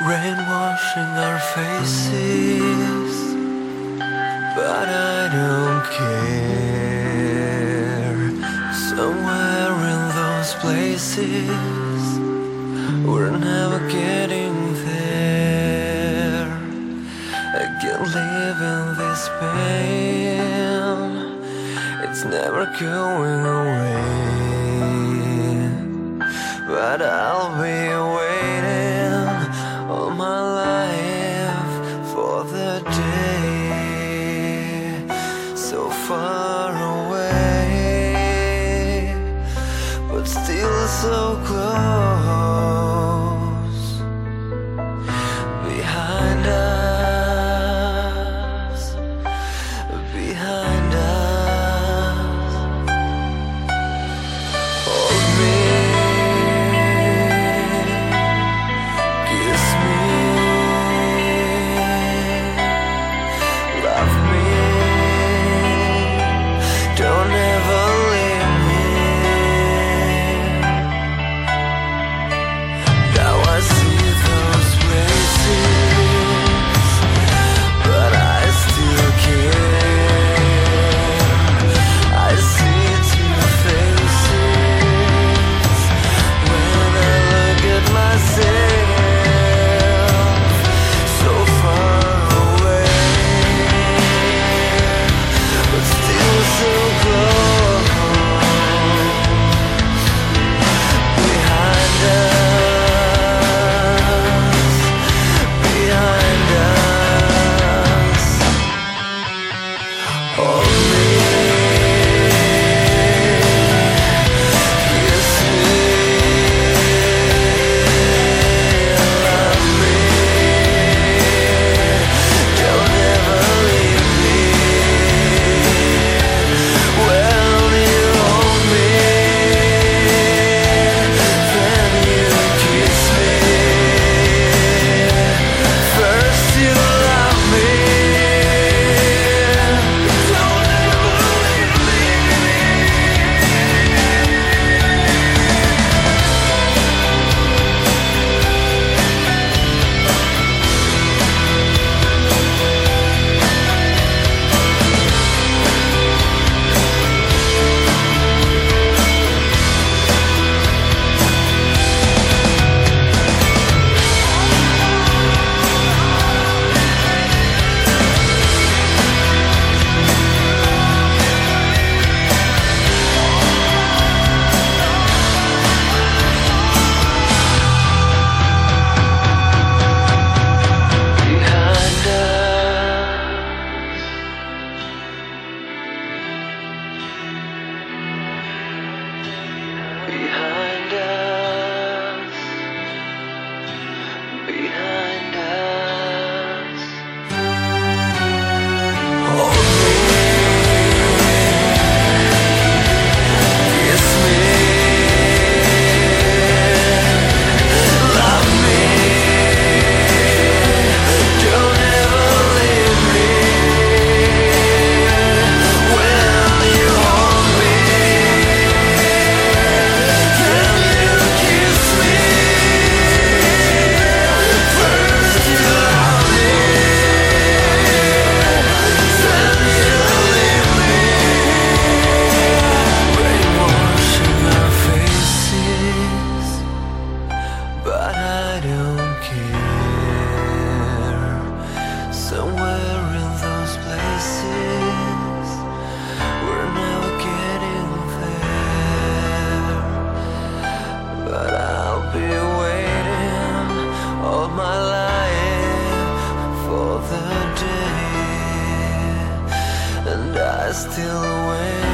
Rain washing our faces, but I don't care. Somewhere in those places, we're never getting there. I can't live in this pain, it's never going away. But I'll be waiting all my life for the day so far away, but still so close. Behind us, behind us. Hold me, kiss me, love me, don't ever leave me. Now I see those places, but I still care. I see two faces when I look at myself, so far away, but still so close. Behind us, behind us. Hold me, kiss me, love me, don't ever leave me. When you hold me, then you kiss me. First you love me, don't ever leave me. Behind us, behind us. Hold me, kiss me, love me, don't ever leave me. When you hold me, then you kiss me. First you love me, then you leave me. Rain washing our faces, but I don't care. Somewhere in those places, we're never getting there. But I'll be waiting all my life for the day, and I still wait.